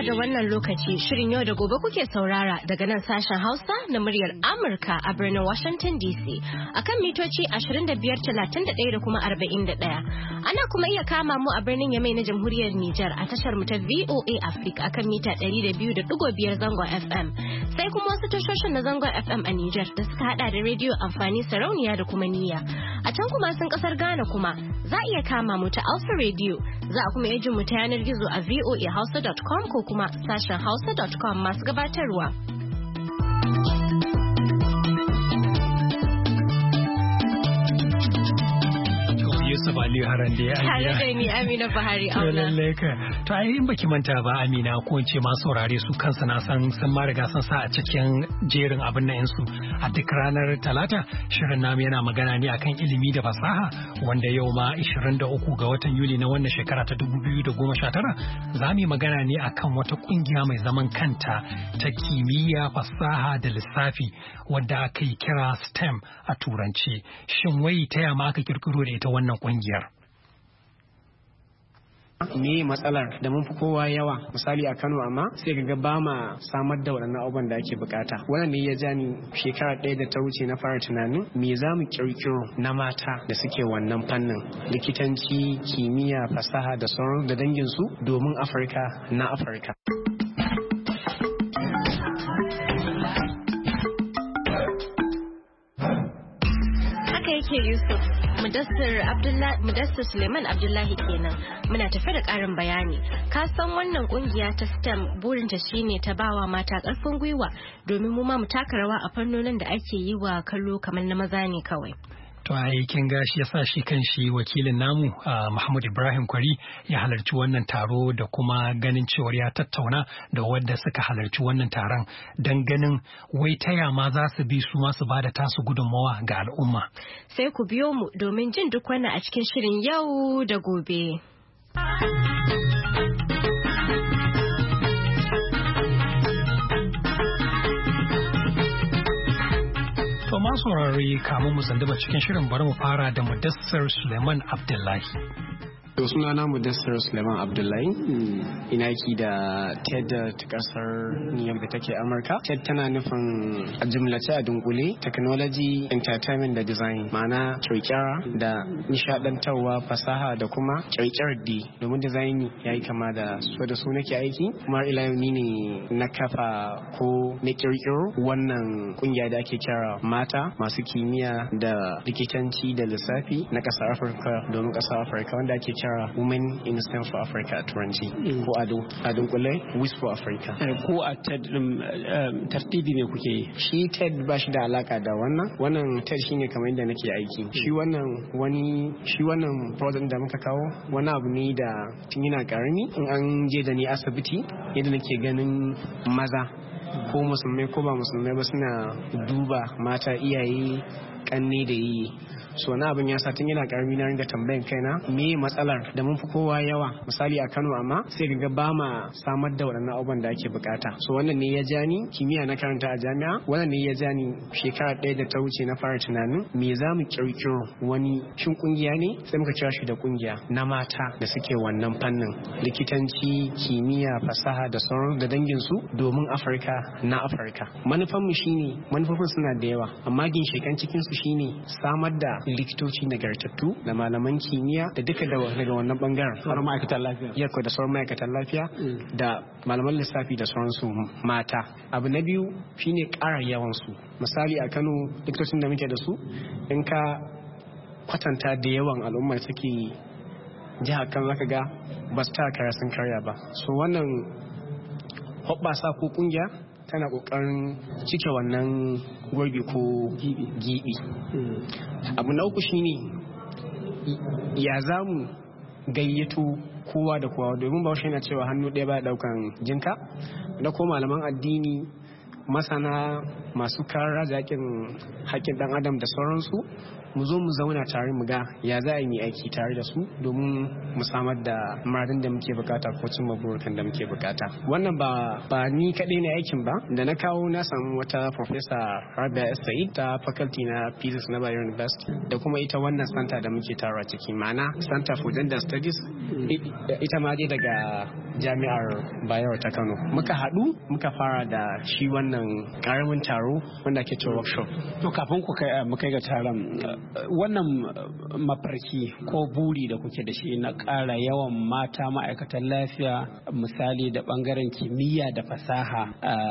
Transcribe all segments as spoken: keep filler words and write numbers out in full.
da wannan lokaci shirin yau da gobe kuke saurara daga nan sashen Hausa na muryar Amurka a birnin Washington D C akan mitoci ashirin da biyar, talatin da ɗaya da kuma arba'in da ɗaya. Ana kuma iya kama mu a birnin Yamai na Jamhuriyar Nijar a tashar mu ta V O A Africa akan mita ɗari da biyu da ɗigo biyar zangon F M. Sai kuma wasu tashoshin na zangon F M a Nijar da suka hada da rediyo amfani sarauniya da kuma niyya. A can kuma sun kasar Ghana kuma za a iya kama mu ta Alpha Radio. Za a kuma iya jin mu ta yanar gizo a v o a hausa dot com ko kuma sashen hausa dot com masu gabatarwa. Yusuf Aliyu Haran da ya Tare da ni Amina Buhari Auna. To ai in baki manta ba Amina ko in ce ma saurare su kansu na san san ma riga san sa a cikin jerin abin nan su a duk ranar Talata shirin namu yana magana ne akan ilimi da fasaha wanda yau ma ishirin da uku ga watan Yuli na wannan shekara ta dubu biyu da goma sha tara za mu yi magana ne akan wata kungiya mai zaman kanta ta kimiyya fasaha da lissafi wadda aka yi kira STEM a turanci. Shin wai ta yama aka kirkiro da ita wannan kungiyar? Me matsalar da mun fi kowa yawa misali a Kano amma sai ga ba ma samar da waɗannan abubuwan da ake bukata. Wannan ne ya ja ni shekara ɗaya da ta wuce na fara tunanin me za mu kirkiro na mata da suke wannan fannin likitanci, kimiyya, fasaha da sauran da dangin su domin Afirka na Afirka. Haka yake Yusuf. Mudassir Abdullahi Mudassir Suleiman Abdullahi kenan muna tafe da ƙarin bayani. Ka san wannan kungiya ta STEM burinta shine ta bawa mata ƙarfin gwiwa domin mu ma mu taka rawa a fannonin da ake yi wa kallo kamar na maza ne kawai. To a kin ga shi yasa shi kan shi wakilin namu Muhammad Ibrahim Kwari ya halarci wannan taro da kuma ganin cewar ya tattauna da wadda suka halarci wannan taron don ganin wai taya ma za su bi su ma su bada tasu gudunmawa ga al'umma. Sai ku biyo mu domin jin duk wannan a cikin shirin yau da gobe. To masu saurari kamun mu tsandaba cikin shirin bari mu fara da Mudassir Suleiman Abdullahi. To suna na Mudassir Suleiman Abdullahi ina ki da TED ta kasar New York da take Amurka. TED tana nufin a jumlace a dunkule technology, entertainment da design ma'ana kirkira da nishadantarwa fasaha da kuma kirkirar di domin design yayi kama da so da su nake aiki kuma ila yau ni ne na kafa ko na kirkiro wannan kungiya da ake kira mata masu kimiyya da likitanci da lissafi na kasar Afirka domin kasar Afirka wanda ake kira Women in STEM for Africa a turanci ko a dunkule WIS for Africa. Ko a TED tartibi ne kuke yi? Shi TED ba shi da alaka da wannan. Wannan TED shine kamar yadda nake aiki. Shi wannan wani shi wannan project da muka kawo wani abu ne da tun yana karami in an je da ni asibiti yadda nake ganin maza ko musulmai ko ba musulmai ba suna duba mata iyaye kanne da yi. So na abin ya sa tun yana karami na ringa tambayan kaina me matsalar da mun fi kowa yawa misali a Kano amma sai ga ba ma samar da waɗannan abubuwan da ake bukata. So wannan ne ya ja ni kimiyya na karanta a jami'a wannan ne ya ja ni shekara ɗaya da ta wuce na fara tunanin me za mu kirkiro wani shin kungiya ne sai muka kira shi da kungiya na mata da suke wannan fannin likitanci, kimiyya, fasaha da sauran da dangin su domin Afirka na Afirka. Manufan mu shine manufofin suna da yawa amma ginshikan cikin su shine samar da likitoci nagartattu da malaman kimiyya da duka daga wannan bangaren sauran ma'aikatan lafiya yakko da sauran ma'aikatan lafiya da malaman lissafi da sauransu mata. Abu na biyu shine ƙara yawan su misali a Kano likitocin da muke da su in ka kwatanta da yawan al'ummar take jihar Kano zaka ga ba su taka sun karya ba. So wannan hoɓɓasa ko kungiya tana kokarin cike wannan gurbi ko gibi. Abu na uku shine ya zamu gayyato kowa da kowa domin bahaushe yana cewa hannu ɗaya ba daukan jinka da ko malaman addini masana masu kare haƙƙin haƙƙin ɗan adam da sauransu mu zo mu zauna tare mu ga ya za a yi aiki tare da su domin mu samar da muradin da muke bukata ko cimma burukan da muke bukata. Wannan ba ba ni kaɗai ne aikin ba, da na kawo na samu wata Professor Rabia S. Said ta faculty na Physics na Bayero University da kuma ita wannan center da muke tarawa ciki, ma'ana Center for Gender Studies, ita ma dai daga Jami'ar Bayero ta Kano. Muka haɗu muka fara da shi wannan ƙaramin taro wanda ke cewa workshop. To kafin ku kai mu kai ga taron, wannan mafarki ko buri da kuke da shi na ƙara yawan mata ma'aikatan lafiya misali da ɓangaren kimiyya da fasaha,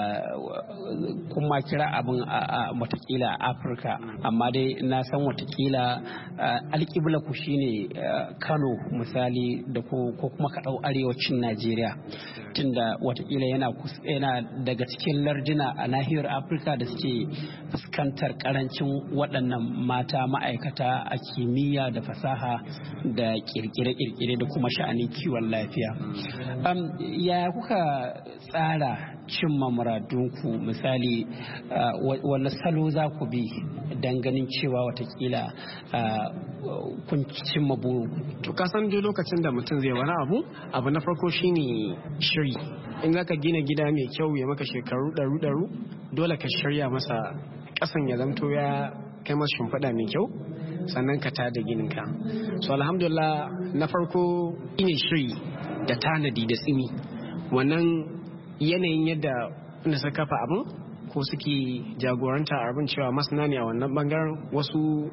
kuma kira abin a watakila a Afirka, amma dai na san watakila alƙibla ku shine Kano misali da ko kuma ka ɗau arewacin Najeriya, tunda watakila yana yana daga cikin lardina a nahiyar Afirka da suke fuskantar karancin waɗannan mata ma'aikata a kimiyya da fasaha da kirkire-kirkire da kuma sha'anin kiwon lafiya. Um, ya kuka tsara cimma muradunku misali uh, wani salo za ku bi don ganin cewa watakila uh, kun cimma burinku? To kasan duk lokacin da mutum zai wani abu abu na farko shine shiri. In zaka gina gida mai kyau ya maka shekaru ɗaru-ɗaru dole ka shirya masa ƙasan ya zamto ya kai masa shimfiɗa mai kyau sannan ka tada gininka. So alhamdulillah na farko shine shiri da tanadi da tsimi. Wannan yanayin yadda wanda suka kafa abin ko suke jagoranta abin cewa masana ne a wannan bangaren, wasu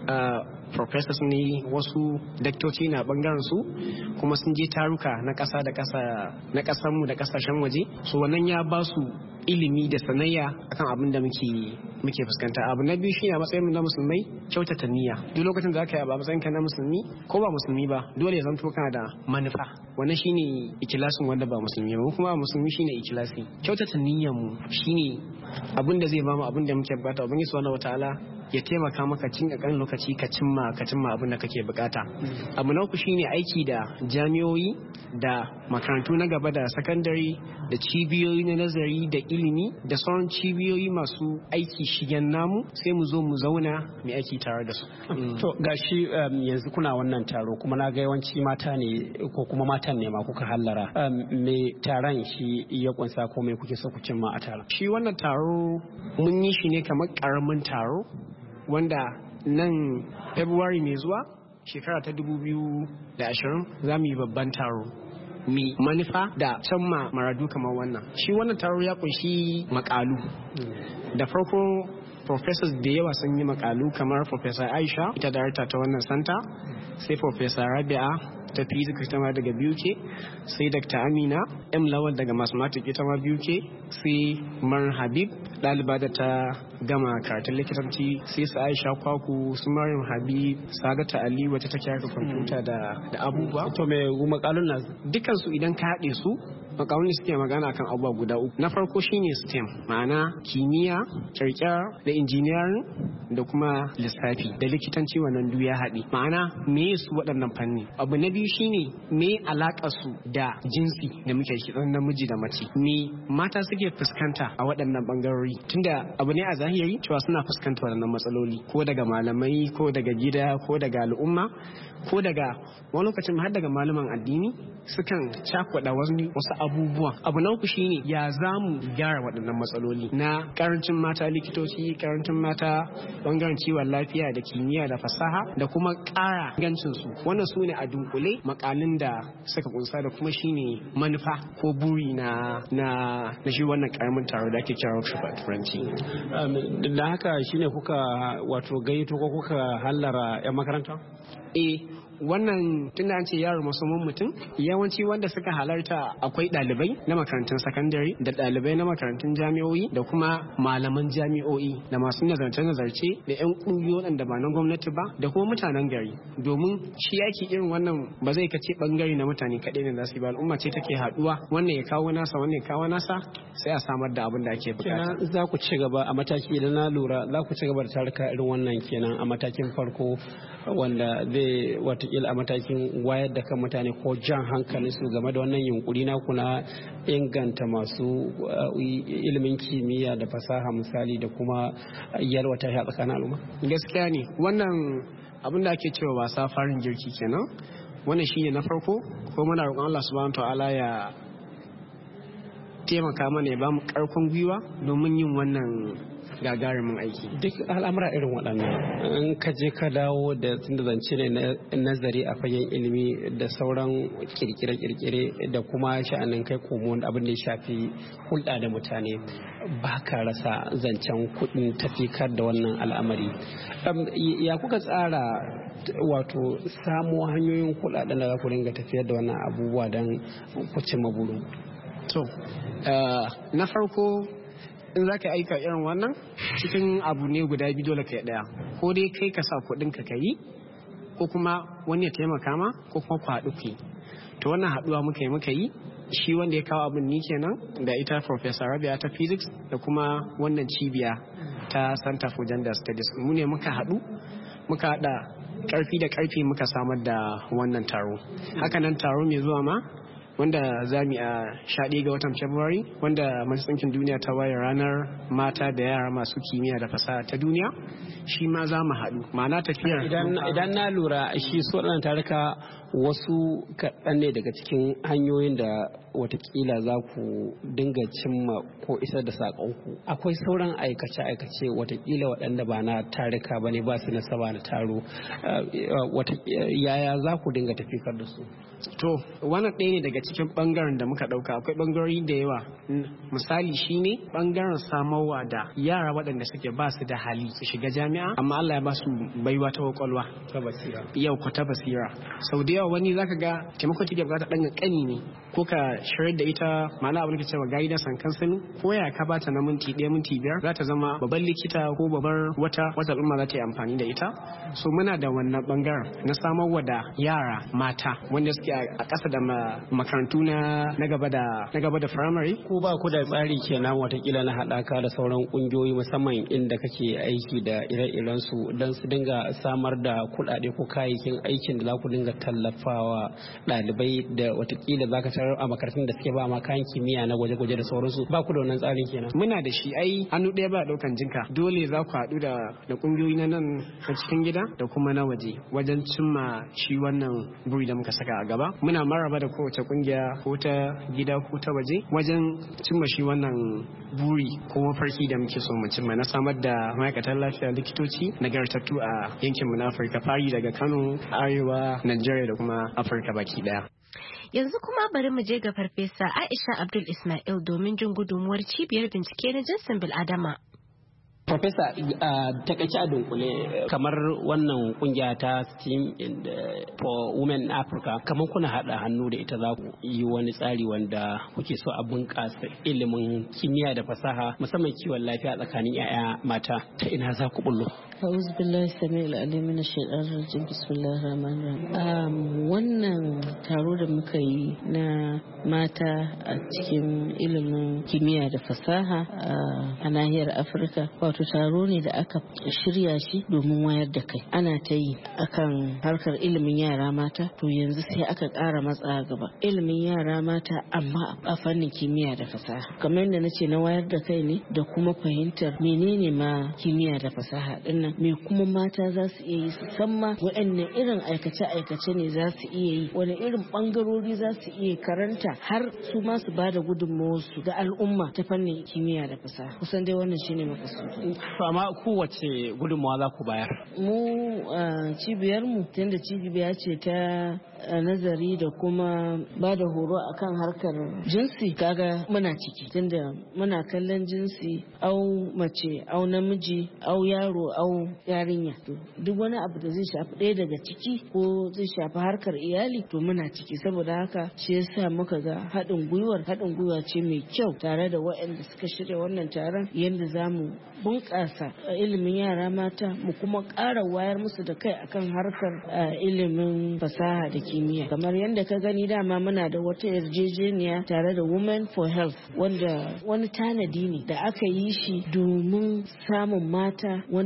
professors ne, wasu daktoci na bangaren su, kuma sun je taruka na ƙasa da ƙasa na ƙasarmu da ƙasashen waje. So wannan ya ba su ilimi da sanayya akan abin da muke muke fuskanta. Abu na biyu shine a matsayin mu na musulmai kyautata niyya. Duk lokacin da zaka yi a matsayin ka na musulmi ko ba musulmi ba dole ya zanto kana da manufa. Wannan shine ikilasin wanda ba musulmi ba, kuma musulmi shine ikilasi. Kyautata niyyar mu shine abin da zai ba mu abin da muke bukata. Ubangiji subhanahu wataala ya taimaka maka cin ƙanƙanin lokaci ka cimma ka cimma abin da kake bukata. Abu na uku shine aiki da jami'o'i da makarantu na gaba da sakandare da cibiyoyi na nazari da ilimi da sauran cibiyoyi masu aiki shigen namu, sai mu zo mu zauna mu aiki tare da su. To gashi yanzu kuna wannan taro kuma na ga yawanci mata ne ko kuma matan ne ma kuka hallara. Me taron shi ya kunsa ko me kuke so ku cimma a taron? Shi wannan taro mun yi shi ne kamar karamin taro wanda nan February mai zuwa shekara ta dubu biyu da ashirin za mu yi babban taro mai manufa da cimma maradu kamar wannan. Shi wannan taro ya kunshi makalu. Da farko professors da yawa sun yi makalu kamar Professor Aisha, ita darakta ta wannan santa, sai Professor Rabi'a ta physics ita ma daga B U K, sai Doctor Amina M Lawal daga mathematics ita ma B U K, sai Mar Habib ɗaliba da ta gama karatun likitanci, sai su Aisha Kwaku, su Maryam Habib, Sadata Ali wacce take harkar kwamfuta da da abubuwa. To me makalun nan dukkan su idan ka haɗe su makalun suke magana kan abubuwa guda uku. Na farko shine STEM, ma'ana kimiyya, kirkira da engineering da kuma lissafi da likitanci, wannan duk ya haɗe. Ma'ana me su waɗannan fanni. Abu na biyu shine me alaƙar su da jinsi da muke shi namiji da mace. Me mata suke fuskanta a waɗannan bangarori, tunda abu ne a zahiri cewa suna fuskantar waɗannan matsaloli ko daga malamai ko daga gida ko daga al'umma ko daga wani lokacin har daga malaman addini sukan cakwada wasu abubuwa. Abu na uku shine ya zamu gyara waɗannan matsaloli na karancin mata likitoci, karancin mata bangaren kiwon lafiya da kimiyya da fasaha da kuma ƙara gancin su. Wannan su ne a dunkule makalin da suka kunsa da kuma shine manufa ko buri na na na shi wannan karamin taro da ake kira workshop a turanci. Da haka shine kuka wato gaito ko kuka hallara 'yan makaranta? Eh, wannan tunda an ce yaro musamman mutum, yawanci wanda suka halarta akwai ɗalibai na makarantun sakandare da ɗalibai na makarantun jami'o'i da kuma malaman jami'o'i da masu nazarce-nazarce da 'yan ƙungiyoyin da ba na gwamnati ba da kuma mutanen gari, domin shi yaki irin wannan ba zai kace bangare na mutane kaɗai ne za su yi ba, al'umma ce take haɗuwa, wannan ya kawo nasa wannan ya kawo nasa sai a samar da abin da ake bukata. Kenan za ku ci gaba a mataki idan na lura za ku ci gaba da taruka irin wannan kenan a matakin farko wanda zai dai watakila a matakin wayar da kan mutane ko jan hankali su game da wannan yunkuri na kuna inganta masu ilimin kimiyya da fasaha misali da kuma yalwata a tsakanin al'umma? Gaskiya ne wannan abin da ake cewa wasa farin girki kenan, wannan shine na farko, ko muna roƙon Allah subhanahu ta'ala ya taimaka mana ya ba mu ƙarfin gwiwa domin yin wannan gagarumin aiki. Duk al'amura irin waɗannan in ka je ka dawo da tunda zance ne na nazari a fagen ilimi da sauran kirkire-kirkire da kuma sha'anin kai komo abin da ya shafi hulɗa da mutane, ba ka rasa zancen kuɗin tafikar da wannan al'amari. Ya kuka tsara wato samo hanyoyin kuɗaɗen da za ku dinga tafiyar da wannan abubuwa don ku cimma buru? To, na farko in za ka aika irin wannan cikin abu ne guda biyu dole ka yi daya, ko dai kai ka sa kuɗin ka yi ko kuma wani ya taimaka ma ko kuma ku haɗu ku yi. To wannan haɗuwa muka yi muka yi shi wanda ya kawo abin ni kenan da ita Professor Rabia ta physics da kuma wannan cibiya ta Center for Gender Studies, mu ne muka haɗu muka haɗa ƙarfi da ƙarfi muka samar da wannan taro. Hakanan taro mai zuwa ma wanda za mu a sha ɗaya ga watan February, wanda Majalisar Ɗinkin Duniya ta waye ranar mata da yara masu kimiyya da fasaha ta duniya, shi ma za mu haɗu. Ma'ana tafiyar idan na lura shi su waɗannan taruka wasu kaɗan ne daga cikin hanyoyin da watakila za ku dinga cimma ko isar da saƙonku. Akwai sauran aikace-aikace watakila waɗanda ba na taruka ba ne, ba su nasaba na taro. Yaya za ku dinga tafikar da su? To, wannan ɗaya ne daga cikin ɓangaren da muka ɗauka. Akwai ɓangarori da yawa. Misali shine ɓangaren samarwa da yara waɗanda suke ba su da hali su shiga jami'a, amma Allah ya ba su baiwa ta kwakwalwa. Ta basira. Yau ko ta basira. Sau da yawa wani zaka ga taimakon take bukata ɗan ƙani ne, ko ka shirar da ita ma'ana abin da ke cewa guidance and counseling, ko ya ka bata na minti ɗaya minti biyar za ta zama babban likita ko babbar wata wata al'umma za ta yi amfani da ita. So muna da wannan ɓangaren na samarwa da yara mata wanda suke a ƙasa da makarantu na na gaba da na gaba da primary. Ko ba ku da tsari kenan watakila na haɗaka da sauran ƙungiyoyi musamman inda kake aiki da ire-iren su don su dinga samar da kuɗaɗe ko kayayyakin aikin da za ku dinga tallafawa ɗalibai da watakila za ka tarar a makarantun da suke ba ma kayan kimiyya na gwaje-gwaje da sauransu, ba ku da wannan tsarin kenan? Muna da shi, ai hannu ɗaya ba ɗaukan jinka, dole za ku haɗu da da ƙungiyoyi na nan a cikin gida da kuma na waje wajen cimma shi wannan buri da muka saka a gaba. Muna maraba da kowace ƙungiya ko ta gida ko ta waje wajen cimma shi wannan buri ko mafarki da muke so mu cimma na samar da ma'aikatan lafiya likitoci nagartattu a yankinmu na Afirka, fari daga Kano, Arewa, Najeriya da kuma Afirka baki daya. Yanzu kuma bari mu je ga Farfesa Aisha Abdul Ismail domin jin gudunmuwar cibiyar bincike na jinsin bil'adama. Profesa, uh, takaice a dunkule kamar wannan kungiya ta Steam for Women in Africa, kamar kuna haɗa hannu da ita za ku yi wani tsari wanda kuke so a bunƙasa ilimin kimiyya da fasaha musamman kiwon lafiya tsakanin 'ya'ya mata, ta ina za ku bullo? A'udhu billahi sami'il alim minash shaitanir rajim. Bismillahir rahmanir rahim. Wannan taro da muka yi na mata a cikin ilimin kimiyya da fasaha a nahiyar Afirka, wato taro ne da aka shirya shi domin wayar da kai. Ana ta yi akan harkar ilimin yara mata, to yanzu sai aka ƙara matsa gaba ilimin yara mata amma a fannin kimiyya da fasaha. Kamar yadda nace na wayar da kai ne da kuma fahimtar menene ma kimiyya da fasaha dinnan, me kuma mata za su iya yi, su san ma waɗanne irin aikace-aikace ne za su iya yi, wani irin ɓangarori za su iya karanta har su ma su ba da gudunmawarsu ga al'umma ta fannin kimiyya da fasaha. Kusan dai wannan shine makasudi. To amma kowace gudunmawa za ku bayar? Mu cibiyar mu tunda cibiya ce ta nazari da kuma ba da horo akan harkar jinsi, kaga muna ciki tunda muna kallon jinsi au mace au namiji au yaro au yarinya. To duk wani abu da zai shafi ɗaya daga ciki ko zai shafi harkar iyali to muna ciki, saboda haka shi yasa muka ga haɗin gwiwar haɗin gwiwa ce mai kyau tare da waɗanda suka shirya wannan taron, yadda za mu bunƙasa ilimin yara mata mu kuma ƙara wayar musu da kai akan harkar ilimin fasaha da kimiyya. Kamar yadda ka gani dama muna da wata yarjejeniya tare da Women for Health, wanda wani tanadi ne da aka yi shi domin samun mata wanda suka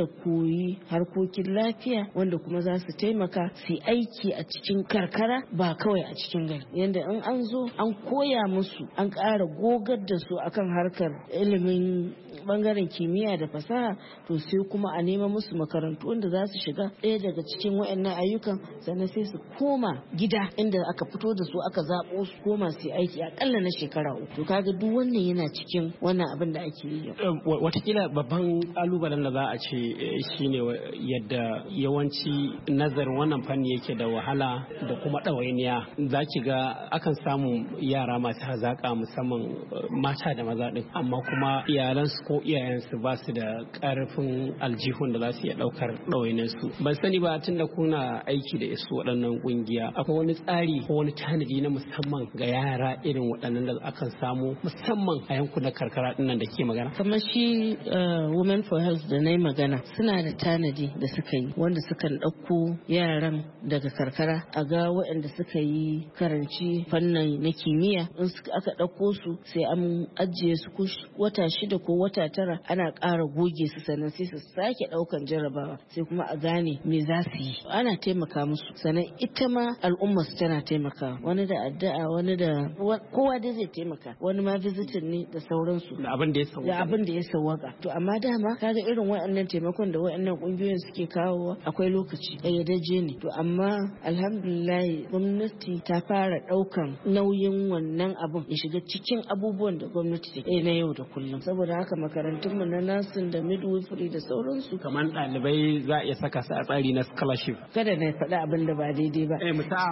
koyi harkokin lafiya wanda kuma za su taimaka su yi aiki a cikin karkara ba kawai a cikin gari, yadda in an zo an koya musu an ƙara gogar da su akan harkar ilimin bangaren kimiyya da fasaha, to sai kuma a nema musu makarantu wanda za su shiga ɗaya daga cikin waɗannan ayyukan, sannan sai su koma gida inda aka fito da su aka zaɓo su koma su yi aiki akalla na shekara uku. To kaga duk wannan yana cikin wannan abin da ake yi. Watakila babban kalubalen da za a ce shine yadda yawanci nazarin wannan fanni yake da wahala da kuma ɗawainiya. Za ki ga akan samu yara masu hazaƙa musamman mata da maza ɗin, amma kuma iyalansu ko iyayensu ba su da ƙarfin aljihun da za su iya ɗaukar ɗawainiyarsu. Ban sani ba tun da kuna aiki da su waɗannan ƙungiya, akwai wani tsari ko wani tanadi na musamman ga yara irin waɗannan da akan samu musamman a yankunan karkara ɗinnan da ke magana? Kamar shi Women for Health da na yi magana suna da tanadi da suka yi wanda sukan ɗauko yaran daga karkara a ga waɗanda suka yi karanci fannin na kimiyya, in aka ɗauko su sai an ajiye su wata shida ko wata tara ana ƙara goge su sannan sai su sake ɗaukan jarabawa sai kuma a gane me za su yi. Ana taimaka musu, sannan ita ma al'umma su tana taimakawa, wani da addu'a wani da kowa dai zai taimaka, wani ma visitin ne da sauransu da abin da ya sauwaka da abin da ya sauwaka. To amma dama kaga irin waɗannan taimakon da waɗannan ƙungiyoyin suke kawowa akwai lokaci ƙayyadajje ne. To amma alhamdulillah gwamnati ta fara ɗaukan nauyin wannan abun ya shiga cikin abubuwan da gwamnati take na yau da kullum. Saboda haka makarantunmu na nursing da midwifery da sauransu kamar ɗalibai za a iya saka su a tsari na scholarship. Kada na faɗi abin da ba daidai ba. Eh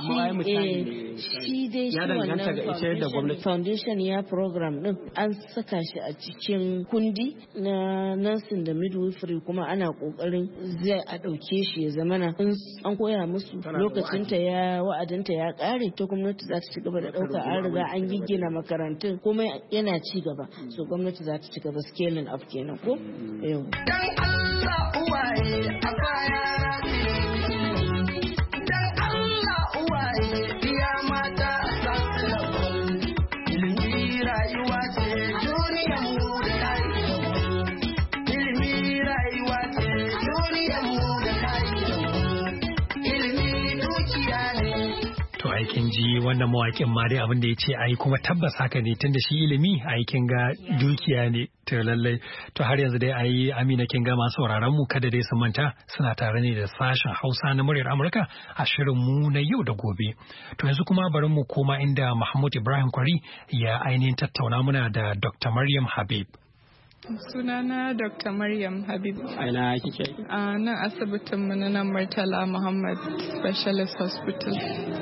misali shi dai shi wannan foundation ya program din an saka shi a cikin kundi na nursing da midwifery, kuma ana kokarin zai a ɗauke shi ya zamana an koya musu lokacin ta ya wa'adinta ya ƙare, to gwamnati za ta ci gaba da ɗauka. An riga an giggina makarantun kuma yana ci gaba, so gwamnati za ta ci gaba scaling up kenan ko yau. Dan Allah uwaye a baya aikin ji wannan mawaƙin ma dai abin da ya ce ai kuma tabbas haka ne, tunda shi ilimi aikin ga dukiya ne. To lallai to har yanzu dai ayi Amina kin ga masu sauraron mu kada dai su manta suna tare ne da sashen Hausa na muryar Amurka a shirin mu na yau da gobe. To yanzu kuma bari mu koma inda Mahmud Ibrahim Kwari ya ainihin tattauna muna da Doctor Maryam Habib. Sunana Doctor Maryam Habib. Aina kike? A nan asibitin mu na nan Murtala Muhammad Specialist Hospital.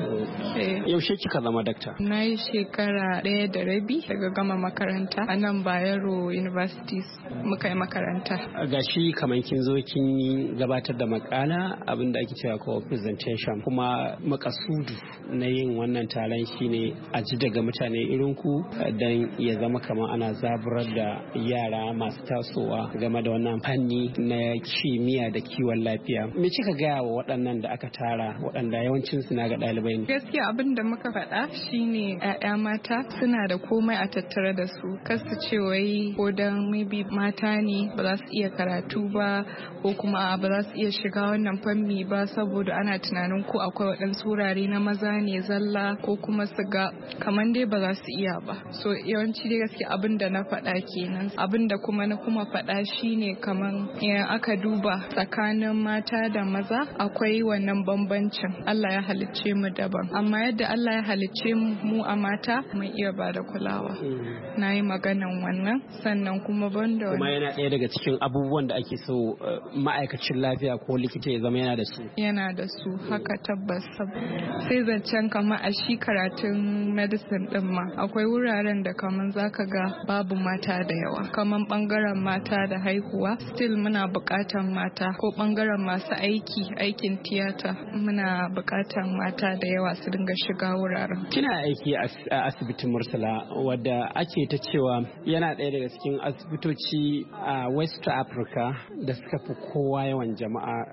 Yaushe kika zama dakta? Na yi shekara ɗaya da rabi daga gama makaranta a nan Bayero Universities muka yi makaranta. Gashi kamar kin zo kin gabatar da makala abin da ake cewa ko presentation, kuma makasudu na yin wannan taron shine a ji daga mutane irin ku dan ya zama kamar ana zaburar da yara masu tasowa game da wannan fanni na kimiyya da kiwon lafiya. Me kika gaya wa waɗannan da aka tara waɗanda yawancin su na ga ɗalibai ne? Gaskiya abin da muka faɗa shine ƴaƴa mata suna da komai a tattare da su, kar su ce wai ko dan maybe mata ne ba za su iya karatu ba ko kuma ba za su iya shiga wannan fanni ba saboda ana tunanin ko akwai waɗansu wurare na maza ne zalla ko kuma su ga kamar dai ba za su iya ba. So yawanci dai gaskiya abin da na faɗa kenan. Abin da kuma na kuma faɗa shine kaman idan aka duba tsakanin mata da maza akwai wannan bambancin. Allah ya halicce mu daban, amma yadda Allah ya halicce mu a mata mun iya ba da kulawa. Na yi maganan wannan, sannan kuma banda kuma yana ɗaya daga cikin abubuwan da ake so ma'aikacin lafiya ko likita ya zama yana da su. Yana da su haka tabbas. Sai zancen kama a shi karatun medicine din ma akwai wuraren da kaman zaka ga babu mata da yawa, kaman bangaren mata da haihuwa still muna bukatan mata, ko bangaren masu aiki aikin tiyata muna bukatan mata da yawa su dinga shiga wuraren. Kina aiki a asibitin Murtala wadda ake ta cewa yana ɗaya daga cikin asibitoci a West Africa da suka fi kowa yawan jama'a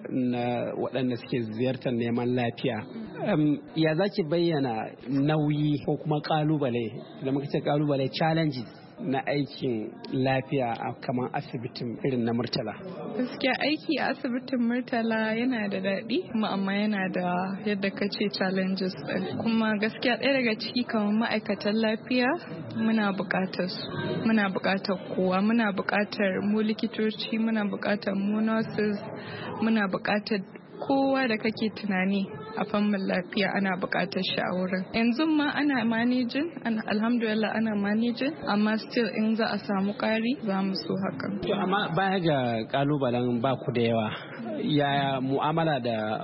na waɗanda suke ziyartar neman lafiya. Ya zaki bayyana nauyi ko kuma kalubale da muka ce kalubale challenges na aikin lafiya a kamar asibitin irin na Murtala? Gaskiya aiki a asibitin Murtala yana da daɗi kuma amma yana da yadda ka ce challenges ɗin. Kuma gaskiya ɗaya daga ciki kamar ma'aikatan lafiya muna buƙatar su. Muna buƙatar kowa, muna buƙatar mu likitoci, muna buƙatar mu nurses, muna buƙatar kowa da kake tunani a fannin lafiya ana buƙatar shi a wurin. Yanzu ma ana managing, alhamdulillah ana managing, amma still in za a samu ƙari za mu so hakan. To amma baya ga kalubalen ba ku da yawa, yaya mu'amala da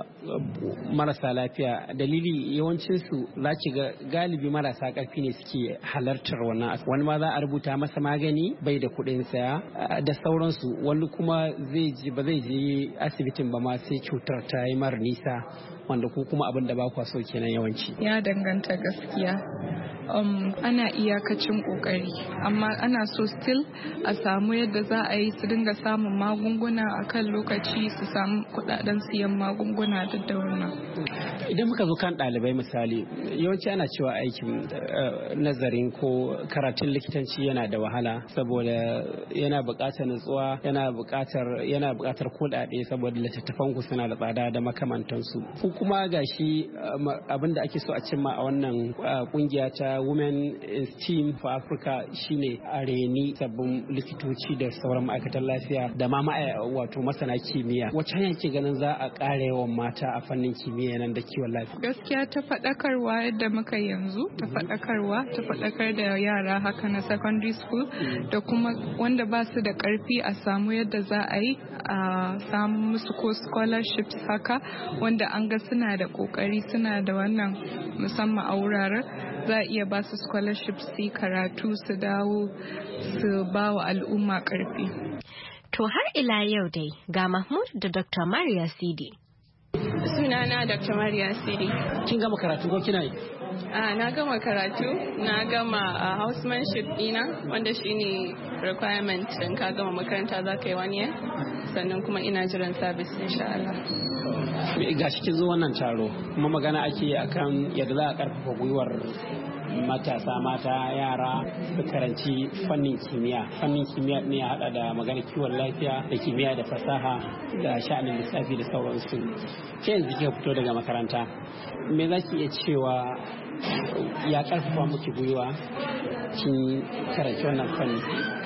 marasa lafiya? Dalili yawancinsu za ki ga galibi marasa ƙarfi ne suke halartar wannan. Wani ma za a rubuta masa magani bai da kuɗin saya da sauransu, wani kuma zai ji ba zai je asibitin ba ma sai cutar ta yi mara nisa, wanda ku kuma abin da ba kwa so kenan yawanci. Ya danganta gaskiya. Um, ana iyakacin kokari amma ana so still a samu yadda za a yi su dinga samun magunguna a kan lokaci, su samu kudaden siyan magunguna duk da wannan. Idan muka zo kan ɗalibai misali, yawanci ana cewa aikin uh, nazarin ko karatun likitanci yana da wahala saboda yana buƙatar nutsuwa, yana buƙatar yana buƙatar kuɗaɗe saboda littattafan ku suna da tsada da makamantansu. Ku kuma gashi uh, abin da ake so a cimma a wannan kungiya uh, ta Women in STEAM for Africa shine a reni sabbin likitoci da sauran ma'aikatan lafiya da ma wato masana kimiyya. Wacce hanya ke ganin za a ƙara yawan mata a fannin kimiyya nan da kiwon lafiya? Gaskiya ta faɗakarwa yadda muka yanzu, ta faɗakarwa, ta faɗakar da yara haka na secondary school da kuma wanda ba su da ƙarfi a samu yadda za a yi a samu musu ko scholarships haka wanda an ga suna da ƙoƙari, suna da wannan musamman a wuraren za a iya ba su scholarships su karatu su dawo su ba wa al'umma ƙarfi. To har ila yau dai ga Mahmud da Doctor Mariya Sidi. Sunana Doctor Mariya Sidi. Kin gama karatu ko kina yi? Ah, na gama karatu, na gama a housemanship dina wanda shine requirement din ka gama makaranta za ka yi wani year, sannan kuma ina jiran service insha Allah. Ga shi kin zo wannan taro kuma magana ake akan yadda za a karfafa gwiwar matasa mata yara su karanci fannin kimiyya. Fannin kimiyya ne ya hada da magana kiwon lafiya da kimiyya da fasaha da sha'anin lissafi da sauransu. Ke yanzu kika fito daga makaranta, me za ki iya cewa ya karfafa miki gwiwa kin karanci wannan fanni?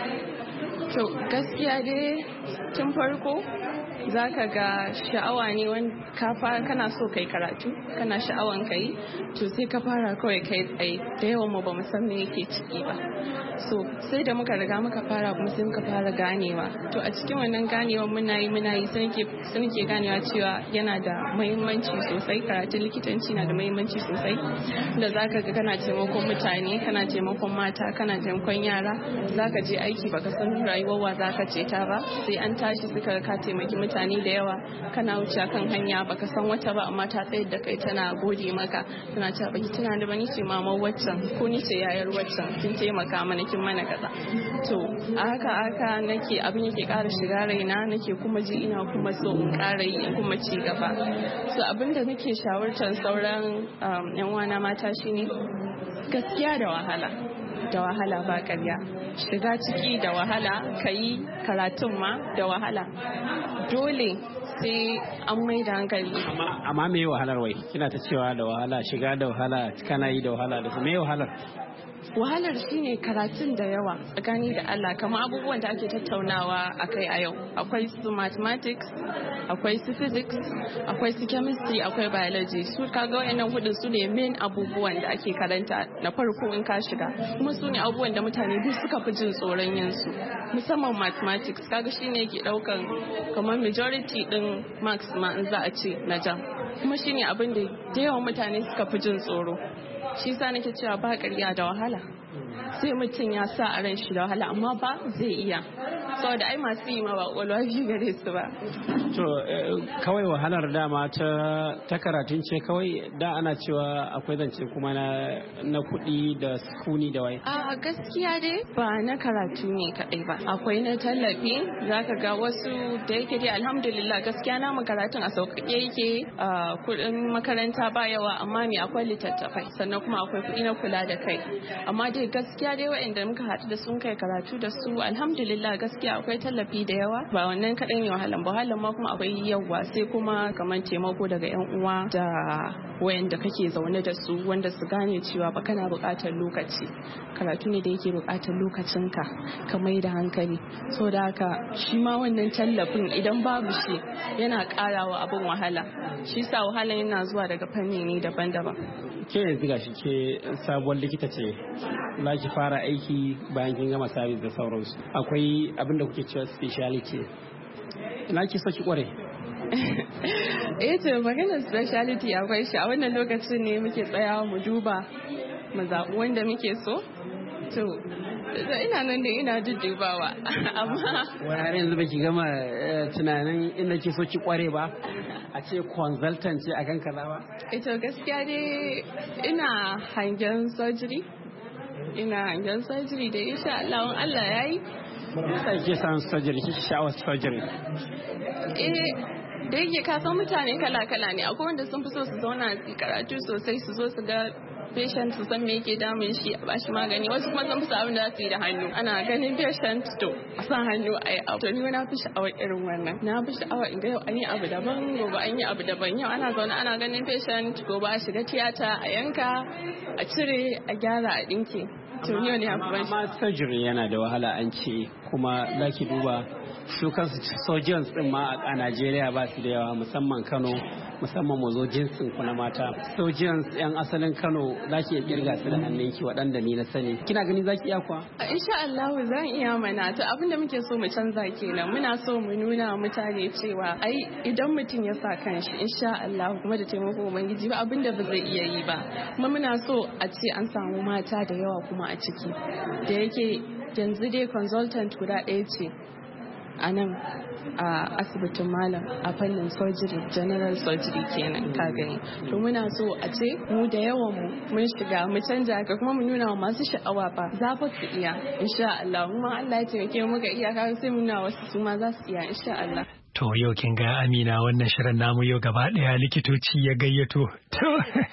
To gaskiya dai tun farko za ka ga sha'awa ne wani kana so kai karatu kana sha'awan kai to sai ka fara kawai kai tsaye da yawan mu ba mu san me yake ciki ba, so sai da muka riga muka fara kuma sai muka fara ganewa. To a cikin wannan ganewa muna yi muna yi sai muke ganewa cewa yana da muhimmanci sosai, karatun likitanci na da muhimmanci sosai da za ka ga kana taimakon mutane, kana taimakon mata, kana taimakon yara, za ka je aiki baka san rayuwar wa za ka ceta ba, sai an tashi suka ka taimaki mutane da yawa, kana wuce kan hanya baka san wata ba amma ta tsayar da kai tana gode maka, tana cewa baki tana da bani ce maman waccan ko ni ce yayar waccan, kin taimaka mana kin mana kaza. To a haka haka nake abin yake ƙara shiga raina, nake kuma ji ina kuma so in ƙara yi in kuma ci gaba. So abin da nake shawartar sauran yan uwana mata shine gaskiya da wahala da wahala ba ƙarya, shiga ciki da wahala, ka yi karatun ma da wahala, dole sai an mai da hankali. Amma me wahalar wai? Kina ta cewa da wahala, shiga da wahala, kana yi da wahala, da me wahalar? Wahalar shine karatun da yawa tsakani da Allah, kamar abubuwan da ake tattaunawa a kai a yau. Akwai su mathematics, akwai su physics, akwai su chemistry, akwai biology. Su kaga wayannan hudun su ne main abubuwan da ake karanta na farko in ka shiga. Kuma su ne abubuwan da mutane duk suka fi jin tsoron yin su. Musamman mathematics, kaga shine yake daukan kamar majority din marks ma in za a ce na jam. Kuma shine abin da da yawan mutane suka fi jin tsoro. Shi sa nake cewa ba ƙarya da wahala, sai mutum ya sa a ran shi da wahala amma ba zai iya. saboda ai masu yi ma ba ƙwaƙwalwa biyu gare su ba. To kawai wahalar dama ta ta karatun ce kawai da ana cewa akwai zance kuma na na kuɗi da sukuni da wai. A gaskiya dai ba na karatu ne kaɗai ba. Akwai na tallafi zaka ga wasu da yake dai alhamdulillah gaskiya na karatun a sauƙaƙe yake kuɗin makaranta ba yawa amma me akwai littattafai sannan kuma akwai kuɗi na kula da kai. Amma dai gaskiya dai waɗanda muka haɗu da sun kai karatu da su alhamdulillah gaskiya akwai tallafi da yawa ba wannan kaɗai ne wahalan ba wahalan ma kuma akwai yawa sai kuma kamar taimako daga yan uwa da wayanda kake zaune da su wanda su gane cewa ba kana buƙatar lokaci karatu ne da yake buƙatar lokacinka ka mai da hankali so da haka shi ma wannan tallafin idan babu shi yana ƙarawa abin wahala shi sa wahala yana zuwa daga fanni ne daban-daban. Ke yanzu gashi ke sabuwar likita ce za ki fara aiki bayan kin gama sabis da sauransu akwai abin da kuke cewa speciality ina ki so ki kware. Eh to maganar speciality akwai shi a wannan lokacin ne muke tsayawa mu duba mu zaɓi wanda muke so to ina nan da ina duddubawa amma wani yanzu baki gama tunanin inda ke so ki kware ba a ce consultant ce akan kaza ba. Ito gaskiya dai ina hangen surgery ina hangen surgery da insha Allah Allah yayi sai ke san surgery kike sha'awar surgery. Eh da yake ka san mutane kala-kala ne akwai wanda sun fi so su zauna su karatu sosai su zo su ga patient su san me yake damun shi a bashi magani wasu kuma sun fi so abin da za su yi da hannu ana ganin patient to a sa hannu a yi abu to ni na fi sha'awar irin wannan na fi sha'awar in ga yau an yi abu daban gobe an yi abu daban yau ana zaune ana ganin patient gobe a shiga tiyata a yanka a cire a gyara a dinke to yau ne abu ban amma surgery yana da wahala an ce kuma zaki duba su kansu surgeons din ma a Najeriya ba su da yawa musamman Kano musamman mu zo jinsin ku na mata surgeons yan asalin Kano zaki iya kirga su da hannunki waɗanda ni na sani kina gani zaki iya kuwa insha Allah zan iya mana to abinda muke so mu canza kenan muna so mu nuna wa mutane cewa ai idan mutum ya sa kanshi insha Allah kuma da taimako ubangiji ba abinda ba zai iya yi ba kuma muna so a ce an samu mata da yawa kuma a ciki da yake yanzu dai consultant guda ɗaya ce a nan a asibitin malam a fannin surgery general surgery kenan ka gani to muna so a ce mu da yawan mu mun shiga mu canja ka kuma mu nuna wa masu sha'awa ba za fa su iya insha Allah kuma Allah ya taimake mu ga iyaka sai mu nuna wasu su ma za su iya insha Allah. To yau kin ga Amina wannan shirin namu yau gaba daya likitoci ya gayyato. To,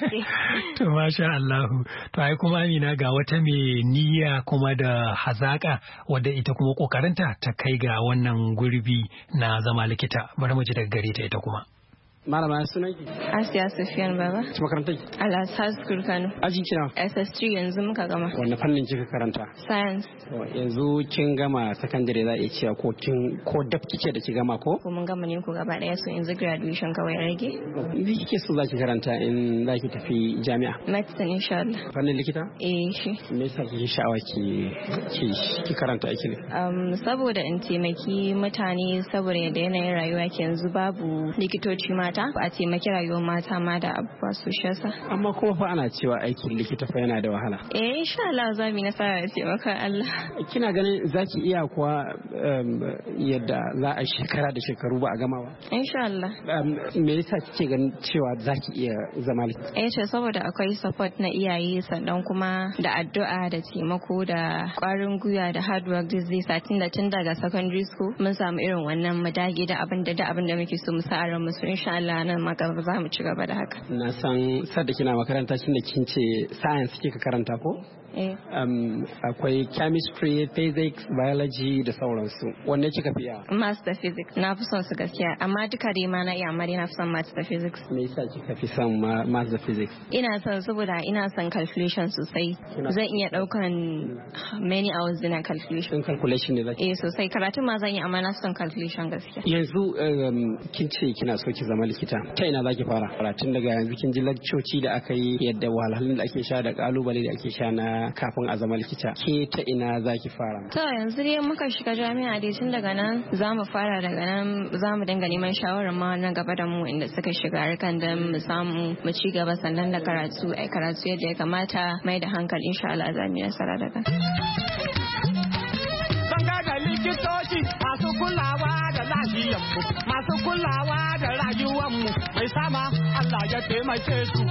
to masha Allahu. To ai kuma Amina ga wata mai niyya kuma da hazaka wadda ita kuma kokarinta ta kai ga wannan gurbi na zama likita. Bari mu ji daga gare ta ita kuma. Malama sunan ki? Asiya Sufiyan baba. Ki makarantar ki? Al-Azhar School Kano. Ajin kina? S S three yanzu muka gama. Wanne fannin kika karanta? Science. Yanzu kin gama secondary za a iya cewa ko kin ko dab kike da ki gama ko? Ko mun gama ne ko gaba daya so yanzu graduation kawai rage. Me kike so zaki karanta in zaki tafi jami'a? Medicine insha Allah. Fannin likita? Eh shi. Me yasa kike sha'awa ki ki ki karanta aiki ne? Um saboda in taimaki mutane saboda yadda yanayin rayuwa ke yanzu babu likitoci mata ba a taimaki rayuwar mata ma da abubuwa su shasa. Amma kuma fa ana cewa aikin likita fa yana da wahala. Eh insha Allah za mu nasara da taimakon Allah. Kina ganin zaki iya kuwa yadda za a shekara da shekaru ba a gama ba? Insha Allah. Me yasa kike ganin cewa zaki iya zama likita? Eh to saboda akwai support na iyaye sannan kuma da addu'a da taimako da kwarin gwiwa da hard work duk zai satin da tun daga secondary school mun samu irin wannan mu dage da abin da da abin da muke so mu sa a ran mu insha Allah nan ma za mu ci gaba da haka. Na san sadda kina makaranta kin da kin ce science kika karanta ko? Eh. Um, akwai chemistry, physics, biology da sauransu. Wanne kika fi yawa? Maths da physics. Na fi son su gaskiya amma duka dai ma na iya amma dai na fi son maths da physics. Me yasa kika fi son maths da physics? Ina son saboda ina son calculation sosai. Zan iya daukan many hours ina calculation. Din calculation ne zaki? Eh sosai karatun ma zan yi amma na son calculation gaskiya. Yanzu kin ce kina so ki zama likita. Ta ina zaki fara? Karatun daga yanzu kin ji lakcoci da aka yi yadda wahalhalun da ake sha da kalubale da ake sha na kafin a zama likita ke ta ina zaki fara? To yanzu dai muka shiga jami'a dai tun daga nan za mu fara daga nan za mu dinga neman shawarar ma na gaba da mu inda suka shiga harkan da mu samu mu ci gaba sannan da karatu ai karatu yadda ya kamata mai da hankali insha Allah za mu yi nasara daga. Sanga ga likitoci masu kulawa da rayuwanmu mai sama Allah ya taimake su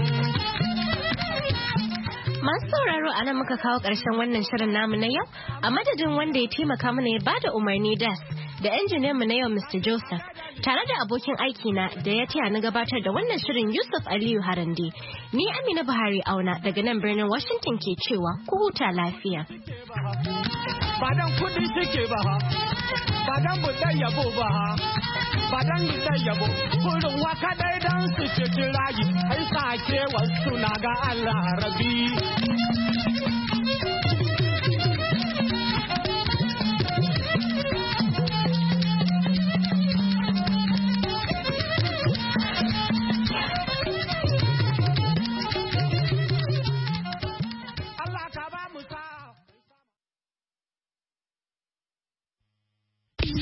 Masu sauraro a nan muka kawo ƙarshen wannan shirin namu na yau a madadin wanda ya taimaka mana ya bada umarni das da injiniyan mu na yau Mister Joseph tare da abokin aiki na da ya taya ni gabatar da wannan shirin Yusuf Aliyu Harande ni Amina Buhari Auna daga nan birnin Washington ke cewa ku huta lafiya. Badan kudi suke ba ha, badan budan yabo ba ha, badan budan yabo, kurin waka dai dan su ce kirayi, ai sake wasu na ga Allah rabi.